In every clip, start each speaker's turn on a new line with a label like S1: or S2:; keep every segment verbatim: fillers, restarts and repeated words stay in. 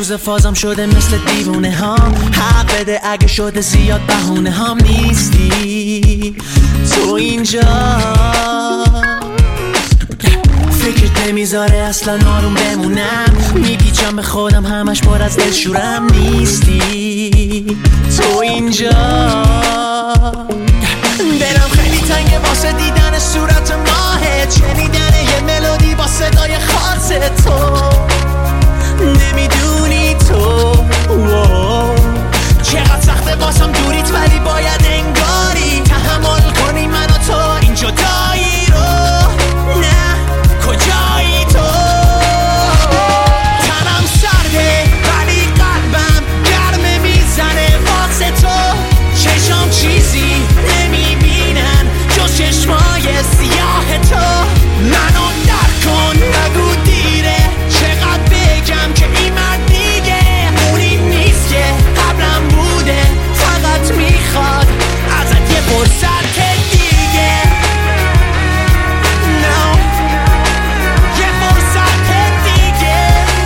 S1: روز فازم شده مثل دیوونه هم. حق بده اگه شده زیاد بهونه هم نیستی تو اینجا. فکرت نمیذاره اصلا آروم بمونم، میپیچم به خودم همش پر از دلشورم. نیستی تو اینجا. دلم خیلی تنگه واسه دیدن صورت ماهت، شنیدن یه ملودی با صدای خاص تو. نمیدونی تو چقدر سخته واسم دوریت، ولی باید انگاری تحمل کنی من و تو این جدایی رو. نه کجایی تو؟ تنم سرده ولی قلبم گرمه میزنه واسه تو. چشم چیزی نمیبینن جز چشمای سیاه تو. منو درک کن نگو دیره، چقدر بگم که این مرد دیگه اونی نیست که قبلم بوده. فقط میخواد ازت یه فرصت دیگه. no. یه فرصت دیگه.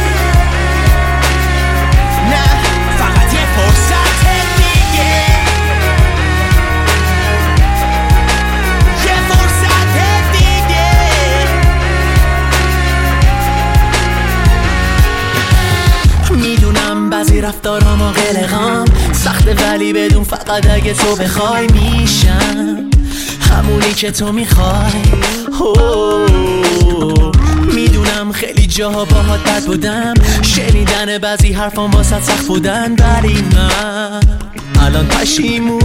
S1: نه فقط یه فرصت دیگه. یه فرصت دیگه. میدونم بعضی رفتارام و قلقام سخته، ولی بدون فقط اگه تو بخوای میشم همونی که تو میخوای. میدونم خیلی جاها باهات بد بودم، شنیدن بعضی حرفام واسه سخت بودن، ولی من الان پشیمونم.